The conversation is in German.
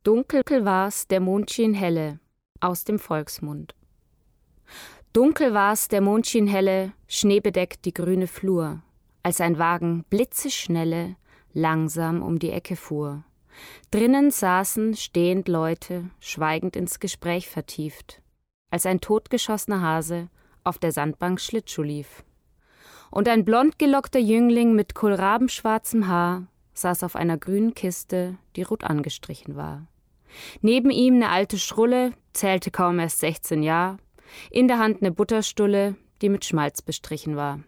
Dunkel war's, der Mond schien helle, aus dem Volksmund. Dunkel war's, der Mond schien helle, schneebedeckt die grüne Flur, als ein Wagen blitzeschnelle langsam um die Ecke fuhr. Drinnen saßen stehend Leute, schweigend ins Gespräch vertieft, als ein totgeschossener Hase auf der Sandbank Schlittschuh lief. Und ein blond gelockter Jüngling mit kohlrabenschwarzem Haar saß auf einer grünen Kiste, die rot angestrichen war. Neben ihm eine alte Schrulle, zählte kaum erst 16 Jahr, in der Hand eine Butterstulle, die mit Schmalz bestrichen war.